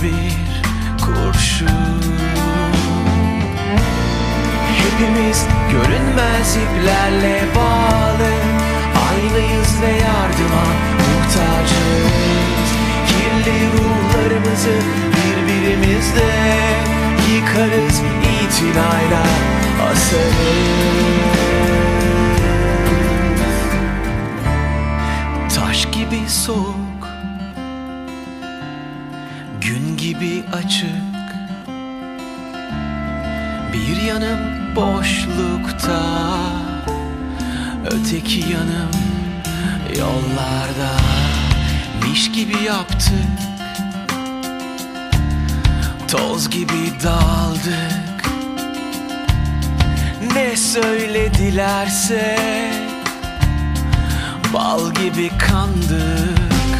bir kurşun. Hepimiz görünmez iplerle bağlı, aynıyız ve yardıma muhtacız. Kirli ruhlarımızı birbirimizde yıkarız, itinayla asarız. Taş gibi soğuk, gün gibi açık. Bir yanım boşlukta, öteki yanım yollarda. Miş gibi yaptık, toz gibi dağıldık. Ne söyledilerse bal gibi kandık.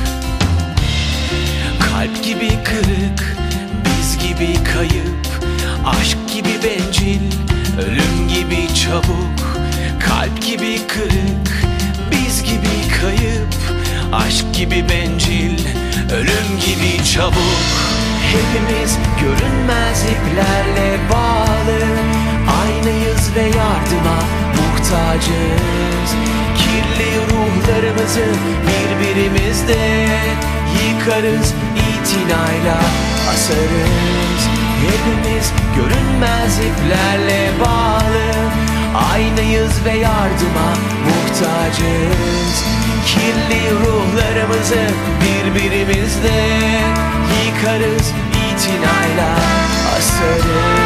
Kalp gibi kırık, biz gibi kayıp. Aşk gibi bencil, ölüm gibi çabuk. Kalp gibi kırık, biz gibi kayıp. Aşk gibi bencil, ölüm gibi çabuk. Hepimiz görünmez iplerle bağlı, aynıyız ve yardıma muhtacız. Kirli ruhlarımızı birbirimizde yıkarız, itinayla asarız. Hepimiz görünmez iplerle bağlı, aynıyız ve yardıma muhtacız. Kirli ruhlarımızı birbirimizde yıkarız, itinayla asarız.